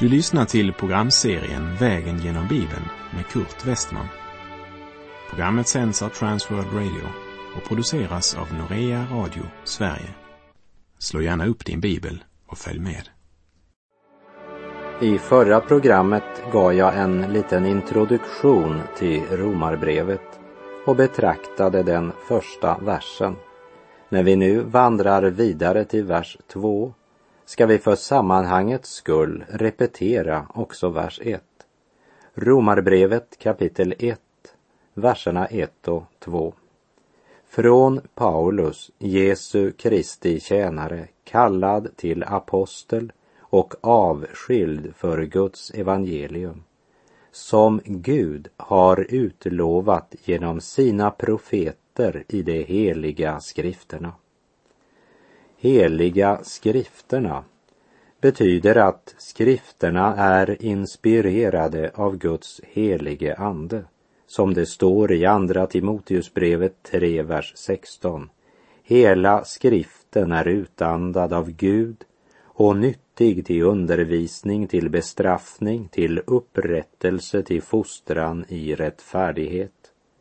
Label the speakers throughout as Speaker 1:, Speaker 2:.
Speaker 1: Du lyssnar till programserien Vägen genom Bibeln med Kurt Westman. Programmet sänds av Transworld Radio och produceras av Norea Radio Sverige. Slå gärna upp din bibel och följ med.
Speaker 2: I förra programmet gav jag en liten introduktion till Romarbrevet och betraktade den första versen. När vi nu vandrar vidare till vers 2 ska vi för sammanhangets skull repetera också vers 1. Romarbrevet kapitel 1, verserna 1 och 2. Från Paulus, Jesu Kristi tjänare, kallad till apostel och avskild för Guds evangelium, som Gud har utlovat genom sina profeter i de heliga skrifterna. Heliga skrifterna betyder att skrifterna är inspirerade av Guds helige ande, som det står i andra Timoteusbrevet 3, vers 16. Hela skriften är utandad av Gud och nyttig till undervisning, till bestraffning, till upprättelse, till fostran i rättfärdighet.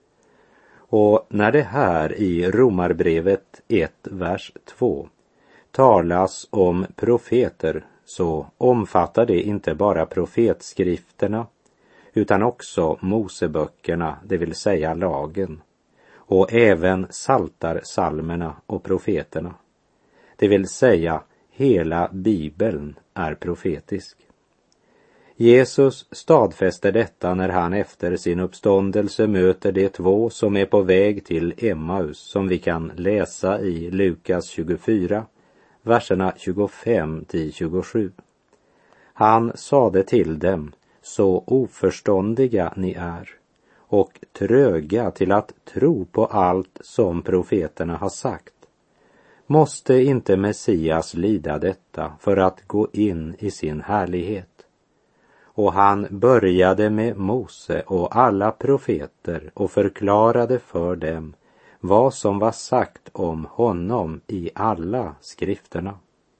Speaker 2: Och när det här i Romarbrevet 1, vers 2 talas om profeter, så omfattar det inte bara profetskrifterna utan också Moseböckerna, det vill säga lagen, och även psaltarpsalmerna och profeterna. Det vill säga hela Bibeln är profetisk. Jesus stadfäster detta när han efter sin uppståndelse möter de två som är på väg till Emmaus, som vi kan läsa i Lukas 24, verserna 25 till 27. Han sade till dem: så oförståndiga ni är och tröga till att tro på allt som profeterna har sagt. Måste inte Messias lida detta för att gå in i sin härlighet? Och han började med Mose och alla profeter och förklarade för dem vad som var sagt om honom i alla skrifterna.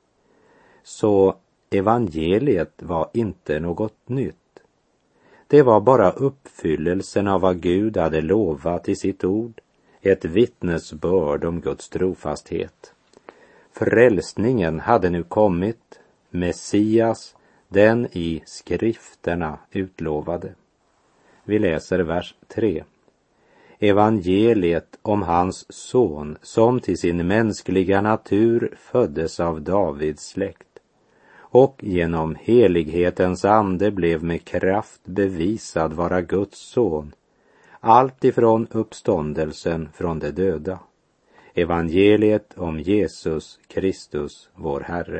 Speaker 2: Så evangeliet var inte något nytt. Det var bara uppfyllelsen av vad Gud hade lovat i sitt ord, ett vittnesbörd om Guds trofasthet. Frälsningen hade nu kommit, Messias, den i skrifterna utlovade. Vi läser vers 3. Evangeliet om hans son, som till sin mänskliga natur föddes av Davids släkt och genom helighetens ande blev med kraft bevisad vara Guds son, allt ifrån uppståndelsen från de döda. Evangeliet om Jesus Kristus, vår Herre.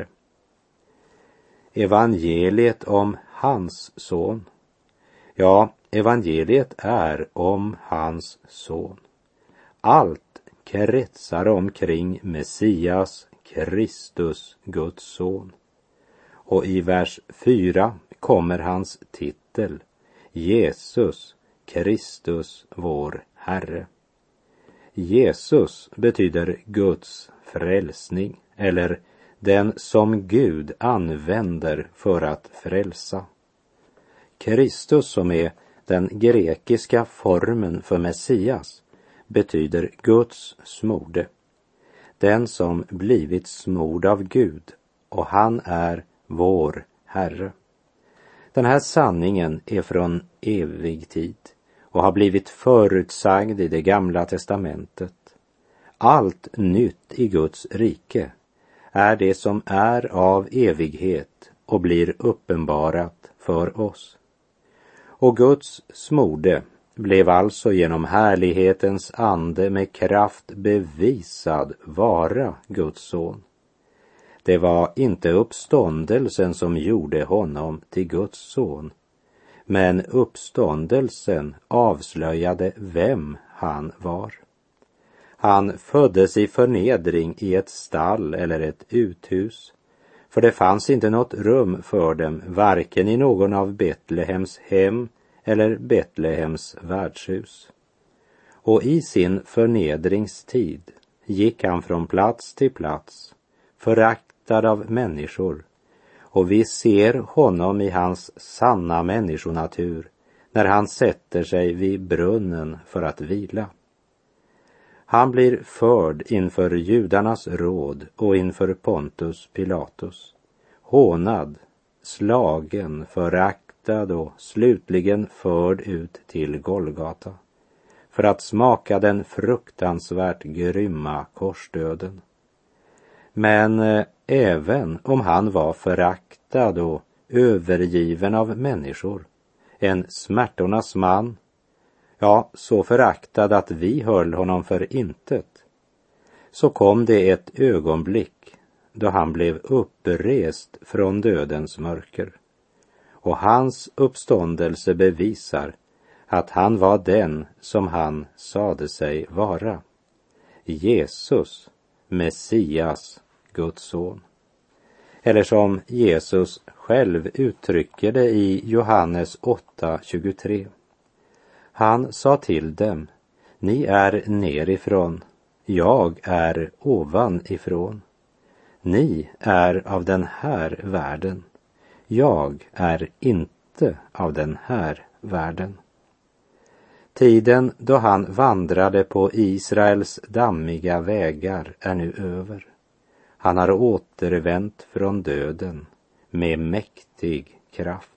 Speaker 2: Evangeliet om hans son. Ja, evangeliet är om hans son. Allt kretsar omkring Messias, Kristus, Guds son. Och i vers 4 kommer hans titel, Jesus, Kristus, vår Herre. Jesus betyder Guds frälsning, eller den som Gud använder för att frälsa. Kristus, som är den grekiska formen för Messias, betyder Guds smorde, den som blivit smord av Gud, och han är vår Herre. Den här sanningen är från evig tid och har blivit förutsagd i det gamla testamentet. Allt nytt i Guds rike är det som är av evighet och blir uppenbarat för oss. Och Guds smorde blev alltså genom härlighetens ande med kraft bevisad vara Guds son. Det var inte uppståndelsen som gjorde honom till Guds son, men uppståndelsen avslöjade vem han var. Han föddes i förnedring i ett stall eller ett uthus, för det fanns inte något rum för dem, varken i någon av Betlehems hem eller Betlehems värdshus. Och i sin förnedringstid gick han från plats till plats, föraktad av människor, och vi ser honom i hans sanna människonatur när han sätter sig vid brunnen för att vila. Han blir förd inför judarnas råd och inför Pontus Pilatus, hånad, slagen, föraktad och slutligen förd ut till Golgata för att smaka den fruktansvärt grymma korsdöden. Men även om han var föraktad och övergiven av människor, en smärtornas man, ja, så föraktad att vi höll honom för intet, så kom det ett ögonblick då han blev upprest från dödens mörker. Och hans uppståndelse bevisar att han var den som han sade sig vara. Jesus, Messias, Guds son. Eller som Jesus själv uttrycker det i Johannes 8:23. Han sa till dem, ni är nerifrån, jag är ovanifrån. Ni är av den här världen, jag är inte av den här världen. Tiden då han vandrade på Israels dammiga vägar är nu över. Han har återvänt från döden med mäktig kraft.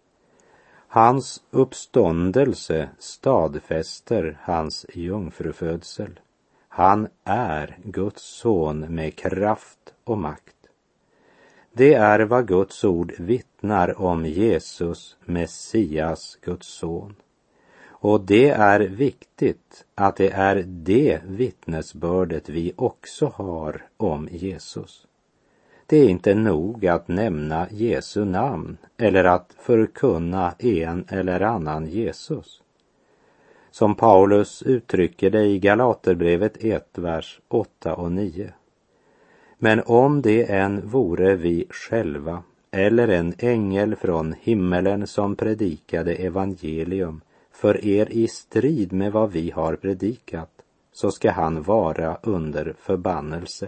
Speaker 2: Hans uppståndelse stadfäster hans jungfrufödsel. Han är Guds son med kraft och makt. Det är vad Guds ord vittnar om Jesus, Messias, Guds son. Och det är viktigt att det är det vittnesbördet vi också har om Jesus. Det är inte nog att nämna Jesu namn eller att förkunna en eller annan Jesus. Som Paulus uttrycker det i Galaterbrevet 1, vers 8 och 9. Men om det än vore vi själva eller en ängel från himmelen som predikade evangelium för er i strid med vad vi har predikat, så ska han vara under förbannelse.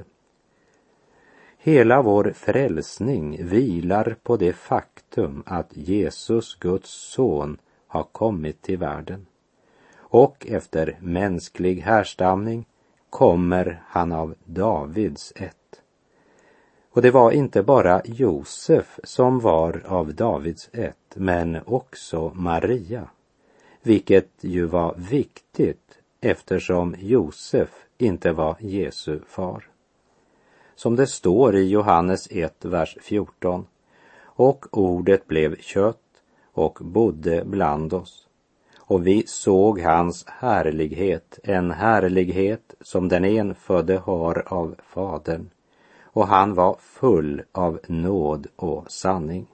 Speaker 2: Hela vår frälsning vilar på det faktum att Jesus, Guds son, har kommit till världen. Och efter mänsklig härstamning kommer han av Davids ett. Och det var inte bara Josef som var av Davids ett, men också Maria. Vilket ju var viktigt eftersom Josef inte var Jesu far. Som det står i Johannes 1, vers 14. Och ordet blev kött och bodde bland oss. Och vi såg hans härlighet, en härlighet som den enfödde har av Fadern. Och han var full av nåd och sanning.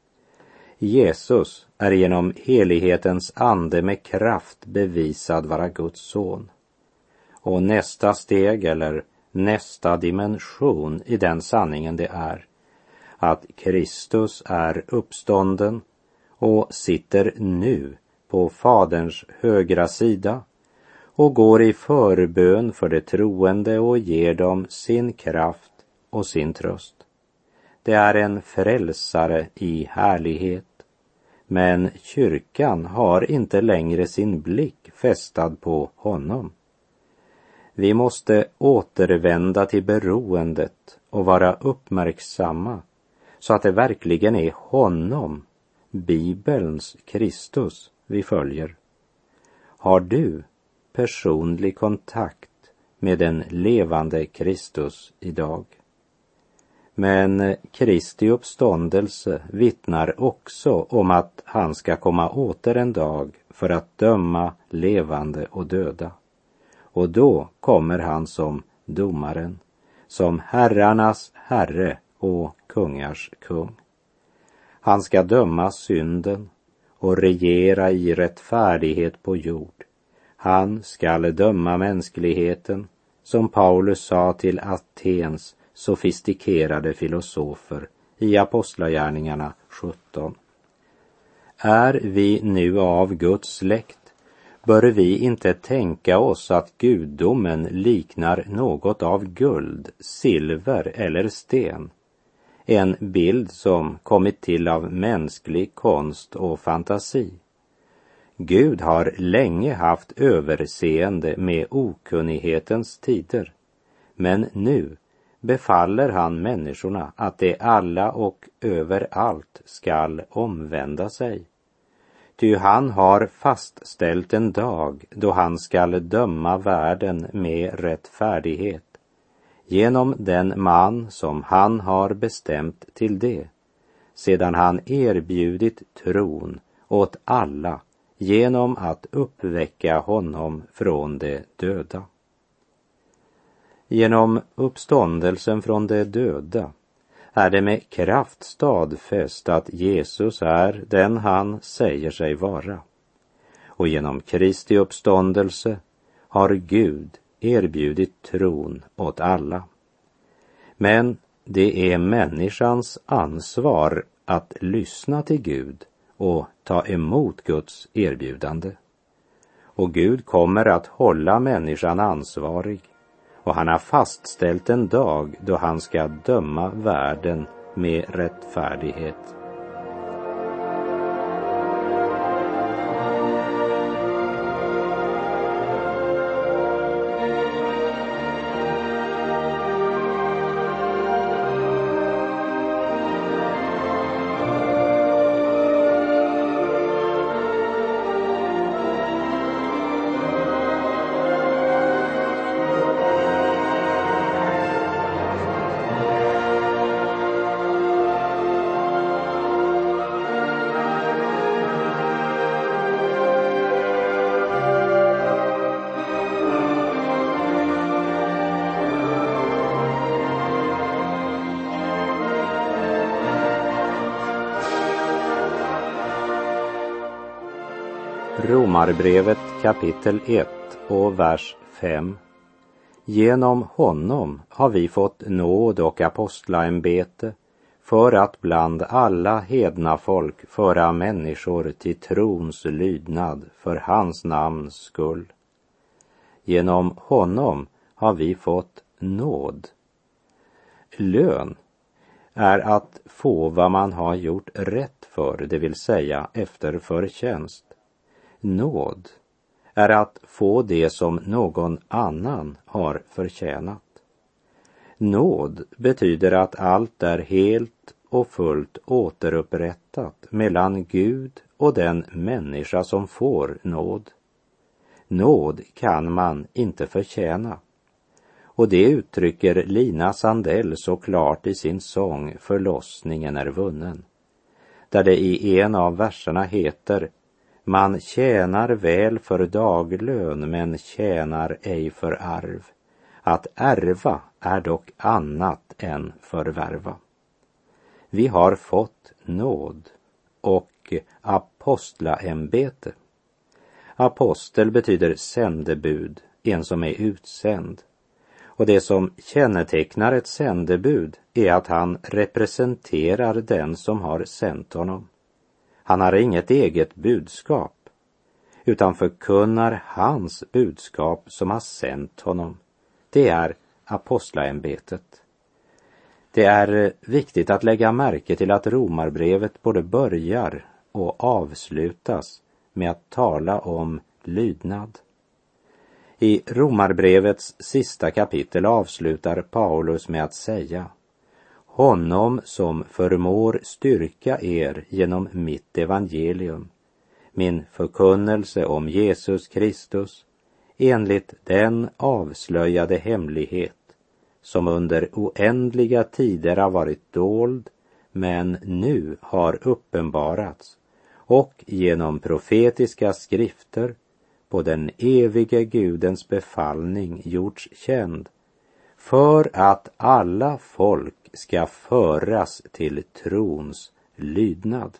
Speaker 2: Jesus är genom helighetens ande med kraft bevisad vara Guds son. Och nästa steg eller nästa dimension i den sanningen det är att Kristus är uppstånden och sitter nu på Faderns högra sida och går i förbön för det troende och ger dem sin kraft och sin tröst. Det är en frälsare i härlighet. Men kyrkan har inte längre sin blick fästad på honom. Vi måste återvända till beroendet och vara uppmärksamma så att det verkligen är honom, Bibelns Kristus, vi följer. Har du personlig kontakt med den levande Kristus idag? Men Kristi uppståndelse vittnar också om att han ska komma åter en dag för att döma levande och döda. Och då kommer han som domaren, som herrarnas herre och kungars kung. Han ska döma synden och regera i rättfärdighet på jord. Han skall döma mänskligheten, som Paulus sa till Atens sofistikerade filosofer i Apostlagärningarna 17. Är vi nu av Guds släkt, bör vi inte tänka oss att gudomen liknar något av guld, silver eller sten, en bild som kommit till av mänsklig konst och fantasi. Gud har länge haft överseende med okunnighetens tider, men nu befaller han människorna att de alla och överallt skall omvända sig. Ty han har fastställt en dag då han skall döma världen med rättfärdighet, genom den man som han har bestämt till det, sedan han erbjudit tron åt alla genom att uppväcka honom från de döda. Genom uppståndelsen från de döda är det med kraft stadfäst att Jesus är den han säger sig vara. Och genom Kristi uppståndelse har Gud erbjudit tron åt alla. Men det är människans ansvar att lyssna till Gud och ta emot Guds erbjudande. Och Gud kommer att hålla människan ansvarig, och han har fastställt en dag då han ska döma världen med rättfärdighet. Romarbrevet kapitel 1 och vers 5. Genom honom har vi fått nåd och apostlaämbete för att bland alla hedna folk föra människor till trons lydnad för hans namns skull. Genom honom har vi fått nåd. Lön är att få vad man har gjort rätt för, det vill säga efter förtjänst. Nåd är att få det som någon annan har förtjänat. Nåd betyder att allt är helt och fullt återupprättat mellan Gud och den människa som får nåd. Nåd kan man inte förtjäna. Och det uttrycker Lina Sandell så klart i sin sång Förlossningen är vunnen, där det i en av verserna heter: man tjänar väl för daglön, men tjänar ej för arv. Att ärva är dock annat än förvärva. Vi har fått nåd och apostlaämbete. Apostel betyder sändebud, en som är utsänd. Och det som kännetecknar ett sändebud är att han representerar den som har sänt honom. Han har inget eget budskap, utan förkunnar hans budskap som har sänt honom. Det är apostlaämbetet. Det är viktigt att lägga märke till att Romarbrevet både börjar och avslutas med att tala om lydnad. I Romarbrevets sista kapitel avslutar Paulus med att säga: honom som förmår styrka er genom mitt evangelium, min förkunnelse om Jesus Kristus, enligt den avslöjade hemlighet som under oändliga tider har varit dold, men nu har uppenbarats och genom profetiska skrifter på den evige Gudens befallning gjorts känd, för att alla folk ska föras till trons lydnad.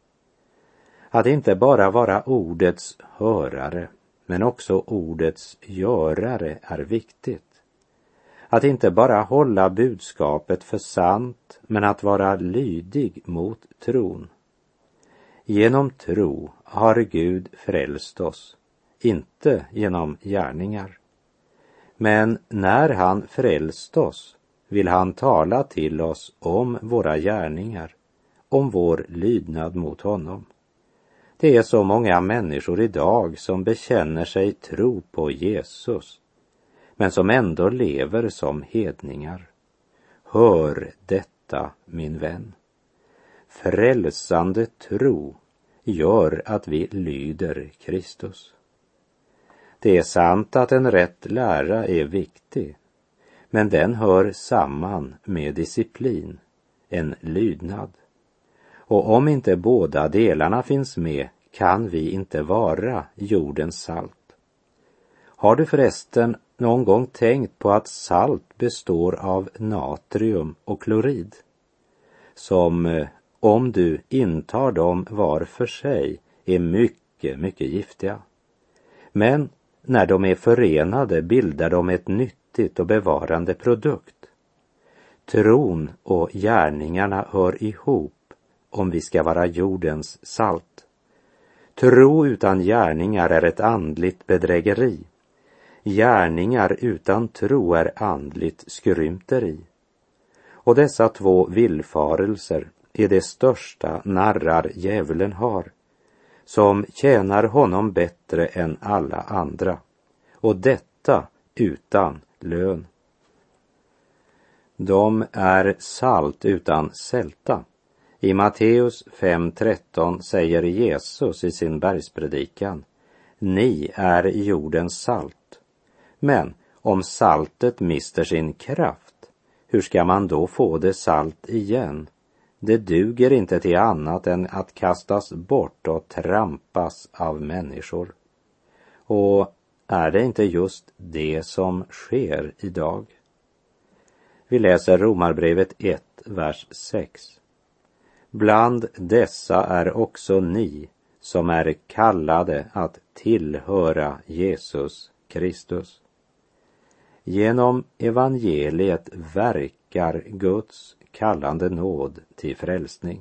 Speaker 2: Att inte bara vara ordets hörare, men också ordets görare är viktigt. Att inte bara hålla budskapet för sant, men att vara lydig mot tron. Genom tro har Gud frälst oss, inte genom gärningar. Men när han frälst oss vill han tala till oss om våra gärningar, om vår lydnad mot honom. Det är så många människor idag som bekänner sig tro på Jesus, men som ändå lever som hedningar. Hör detta, min vän. Frälsande tro gör att vi lyder Kristus. Det är sant att en rätt lära är viktig, men den hör samman med disciplin, en lydnad. Och om inte båda delarna finns med kan vi inte vara jordens salt. Har du förresten någon gång tänkt på att salt består av natrium och klorid, som om du intar dem var för sig är mycket giftiga. Men när de är förenade bildar de ett nyttigt och bevarande produkt. Tron och gärningarna hör ihop om vi ska vara jordens salt. Tro utan gärningar är ett andligt bedrägeri. Gärningar utan tro är andligt skrymteri. Och dessa två villfarelser är det största narrar djävulen har, som tjänar honom bättre än alla andra, och detta utan lön. De är salt utan sälta. I Matteus 5:13 säger Jesus i sin bergspredikan: ni är jordens salt. Men om saltet mister sin kraft, hur ska man då få det salt igen? Det duger inte till annat än att kastas bort och trampas av människor. Och är det inte just det som sker idag? Vi läser Romarbrevet 1, vers 6. Bland dessa är också ni som är kallade att tillhöra Jesus Kristus. Genom evangeliet verkar Guds kallande nåd till frälsning.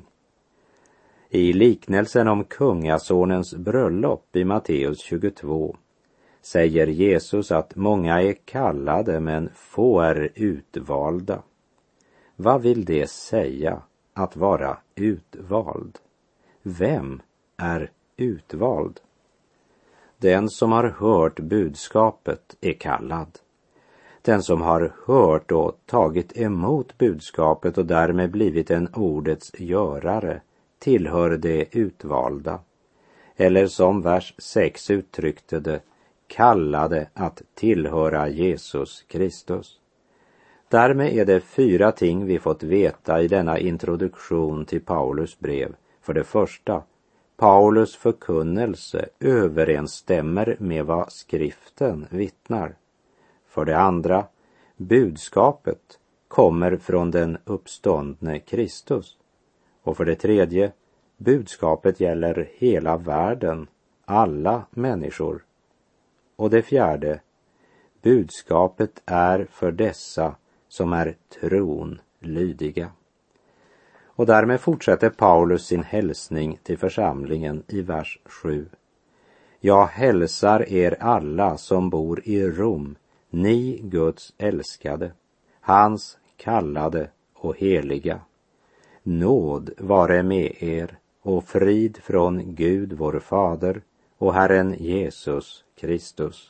Speaker 2: I liknelsen om kungasonens bröllop i Matteus 22 säger Jesus att många är kallade men få är utvalda. Vad vill det säga att vara utvald? Vem är utvald? Den som har hört budskapet är kallad. Den som har hört och tagit emot budskapet och därmed blivit en ordets görare tillhör det utvalda. Eller som vers 6 uttryckte det, kallade att tillhöra Jesus Kristus. Därmed är det 4 ting vi fått veta i denna introduktion till Paulus brev. För det första, Paulus förkunnelse överensstämmer med vad skriften vittnar. För det andra, budskapet kommer från den uppståndne Kristus. Och för det tredje, budskapet gäller hela världen, alla människor. Och det fjärde, budskapet är för dessa som är tron lydiga. Och därmed fortsätter Paulus sin hälsning till församlingen i vers 7. Jag hälsar er alla som bor i Rom, ni Guds älskade, hans kallade och heliga. Nåd vare med er och frid från Gud vår Fader och Herren Jesus Kristus.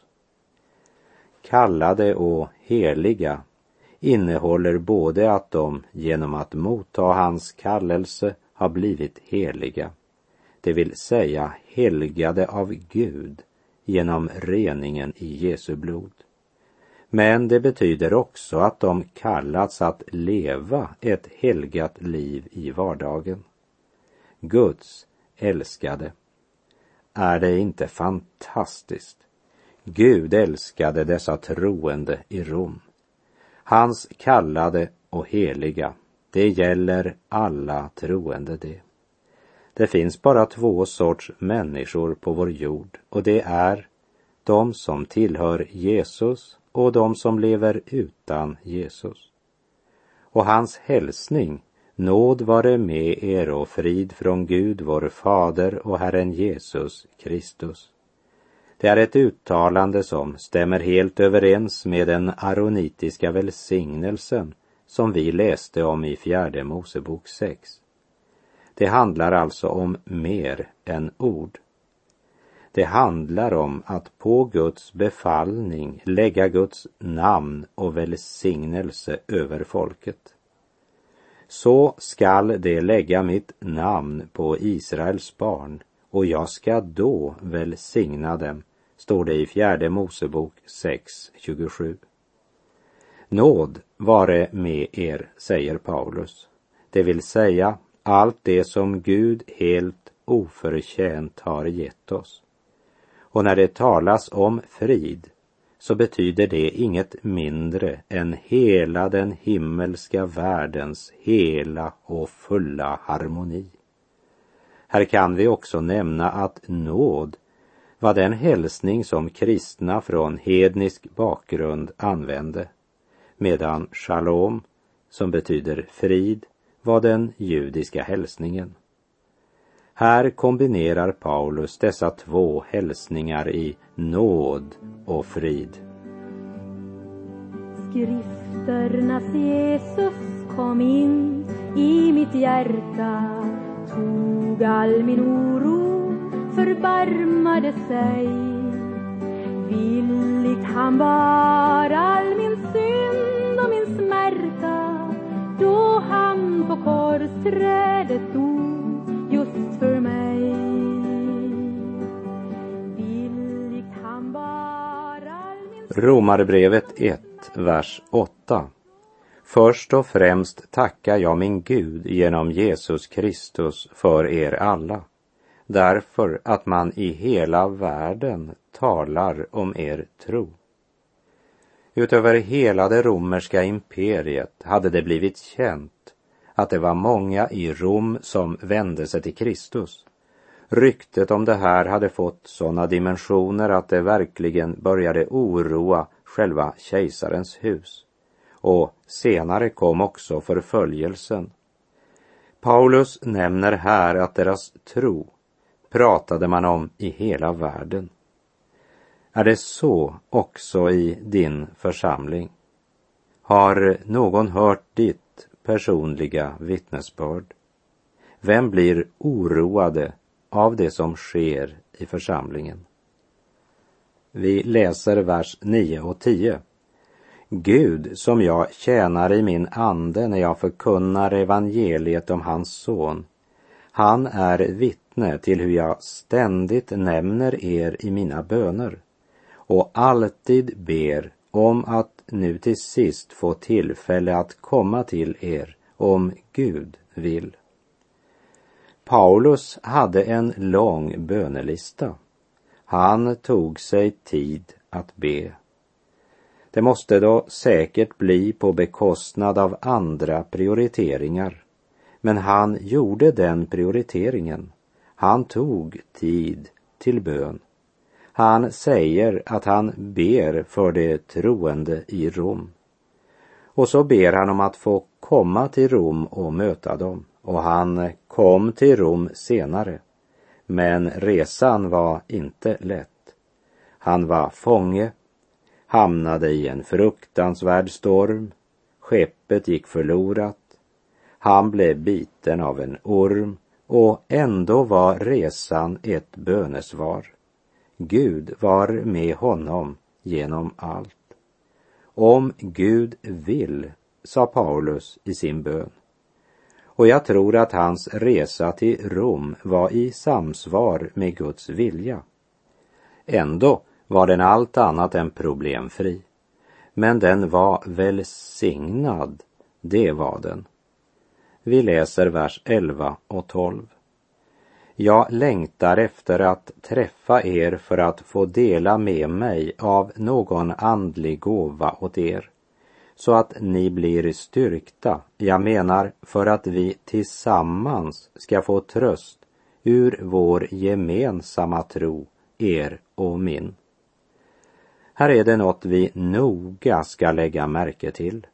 Speaker 2: Kallade och heliga innehåller både att de genom att motta hans kallelse har blivit heliga, det vill säga helgade av Gud genom reningen i Jesu blod. Men det betyder också att de kallats att leva ett helgat liv i vardagen. Guds älskade. Är det inte fantastiskt? Gud älskade dessa troende i Rom. Hans kallade och heliga, det gäller alla troende det. Det finns bara 2 sorts människor på vår jord, och det är de som tillhör Jesus och de som lever utan Jesus. Och hans hälsning, nåd vare med er och frid från Gud vår Fader och Herren Jesus Kristus. Det är ett uttalande som stämmer helt överens med den aronitiska välsignelsen som vi läste om i 4 Mosebok 6. Det handlar alltså om mer än ord. Det handlar om att på Guds befallning lägga Guds namn och välsignelse över folket. Så skall det lägga mitt namn på Israels barn, och jag ska då välsigna dem, står det i 4 Mosebok 6:27. Nåd vare med er, säger Paulus. Det vill säga allt det som Gud helt oförtjänt har gett oss. Och när det talas om frid så betyder det inget mindre än hela den himmelska världens hela och fulla harmoni. Här kan vi också nämna att nåd var den hälsning som kristna från hednisk bakgrund använde, medan shalom, som betyder frid, var den judiska hälsningen. Här kombinerar Paulus dessa två hälsningar i nåd och frid.
Speaker 3: Skrifternas Jesus kom in i mitt hjärta, tog all min oro, förbarmade sig. Villigt han bar all min synd och min smärta, då han på korsträdet dog just för mig. Villigt han bar all min synd.
Speaker 2: Romarbrevet 1, vers 8. Först och främst tackar jag min Gud genom Jesus Kristus för er alla, därför att man i hela världen talar om er tro. Utöver hela det romerska imperiet hade det blivit känt att det var många i Rom som vände sig till Kristus. Ryktet om det här hade fått sådana dimensioner att det verkligen började oroa själva kejsarens hus. Och senare kom också förföljelsen. Paulus nämner här att deras tro pratade man om i hela världen. Är det så också i din församling? Har någon hört ditt personliga vittnesbörd? Vem blir oroade av det som sker i församlingen? Vi läser vers 9 och 10. Gud, som jag tjänar i min ande när jag förkunnar evangeliet om hans son, han är vittne till hur jag ständigt nämner er i mina böner och alltid ber om att nu till sist få tillfälle att komma till er om Gud vill. Paulus hade en lång bönelista. Han tog sig tid att be. Det måste då säkert bli på bekostnad av andra prioriteringar. Men han gjorde den prioriteringen. Han tog tid till bön. Han säger att han ber för det troende i Rom. Och så ber han om att få komma till Rom och möta dem. Och han kom till Rom senare. Men resan var inte lätt. Han var fånge, hamnade i en fruktansvärd storm, skeppet gick förlorat, han blev biten av en orm och ändå var resan ett bönesvar. Gud var med honom genom allt. Om Gud vill, sa Paulus i sin bön. Och jag tror att hans resa till Rom var i samsvar med Guds vilja. Ändå var den allt annat än problemfri. Men den var välsignad, det var den. Vi läser vers 11 och 12. Jag längtar efter att träffa er för att få dela med mig av någon andlig gåva åt er, så att ni blir styrkta, jag menar för att vi tillsammans ska få tröst ur vår gemensamma tro, er och min. Här är det något vi noga ska lägga märke till.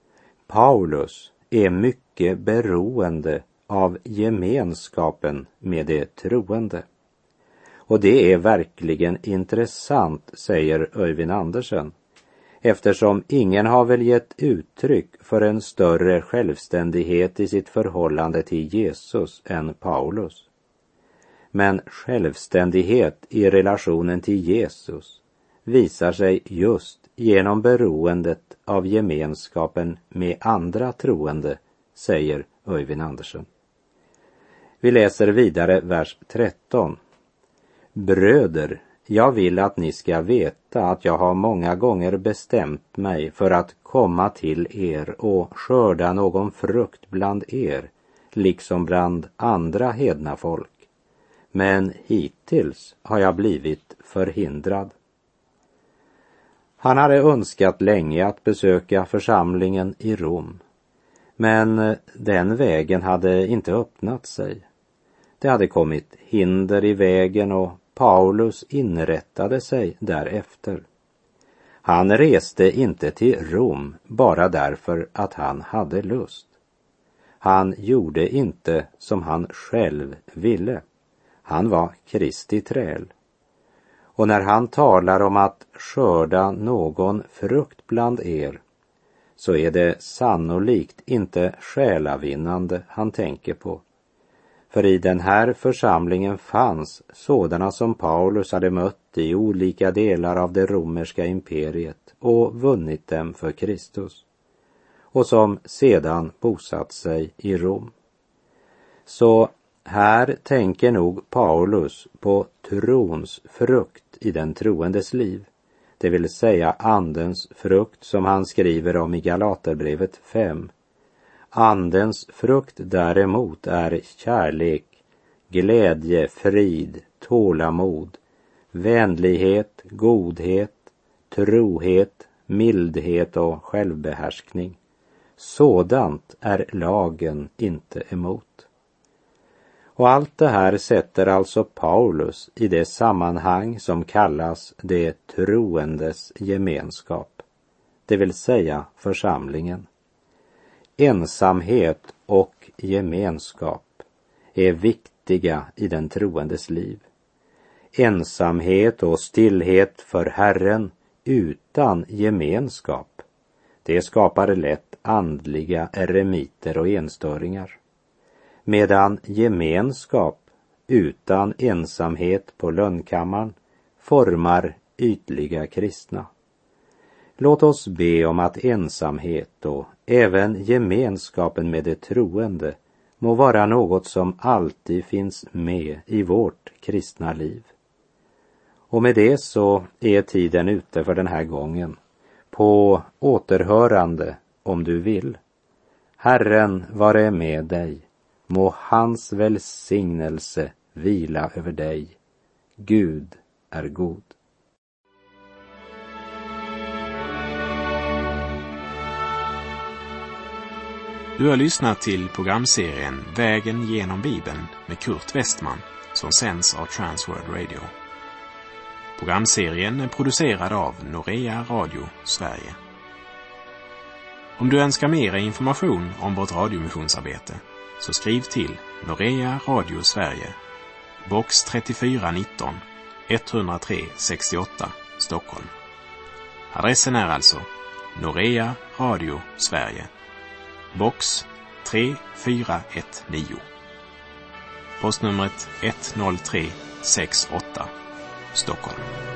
Speaker 2: Paulus är mycket beroende av gemenskapen med det troende. Och det är verkligen intressant, säger Öyvind Andersen. eftersom ingen har väl gett uttryck för en större självständighet i sitt förhållande till Jesus än Paulus. Men självständighet i relationen till Jesus visar sig just genom beroendet av gemenskapen med andra troende, säger Öyvind Andersen. Vi läser vidare vers 13. Bröder, jag vill att ni ska veta att jag har många gånger bestämt mig för att komma till er och skörda någon frukt bland er, liksom bland andra hedna folk. Men hittills har jag blivit förhindrad. Han hade önskat länge att besöka församlingen i Rom, men den vägen hade inte öppnat sig. Det hade kommit hinder i vägen och Paulus inrättade sig därefter. Han reste inte till Rom bara därför att han hade lust. Han gjorde inte som han själv ville. Han var Kristi träl. Och när han talar om att skörda någon frukt bland er, så är det sannolikt inte själavinnande han tänker på. För i den här församlingen fanns sådana som Paulus hade mött i olika delar av det romerska imperiet och vunnit dem för Kristus, och som sedan bosatt sig i Rom. Så här tänker nog Paulus på trons frukt i den troendes liv, det vill säga andens frukt som han skriver om i Galaterbrevet 5. Andens frukt däremot är kärlek, glädje, frid, tålamod, vänlighet, godhet, trohet, mildhet och självbehärskning. Sådant är lagen inte emot. Och allt det här sätter alltså Paulus i det sammanhang som kallas det troendes gemenskap, det vill säga församlingen. Ensamhet och gemenskap är viktiga i den troendes liv. Ensamhet och stillhet för Herren utan gemenskap, det skapar lätt andliga eremiter och enstöringar. Medan gemenskap utan ensamhet på lönnkammaren formar ytliga kristna. Låt oss be om att ensamhet och även gemenskapen med det troende må vara något som alltid finns med i vårt kristna liv. Och med det så är tiden ute för den här gången. På återhörande om du vill. Herren vare med dig. Må hans välsignelse vila över dig. Gud är god.
Speaker 1: Du har lyssnat till programserien Vägen genom Bibeln med Kurt Westman som sänds av Transworld Radio. Programserien är producerad av Norea Radio Sverige. Om du önskar mer information om vårt radiomissionsarbete så skriv till Norea Radio Sverige, box 3419 103 68 Stockholm. Adressen är alltså Norea Radio Sverige, box 3419. Postnumret 10368 Stockholm.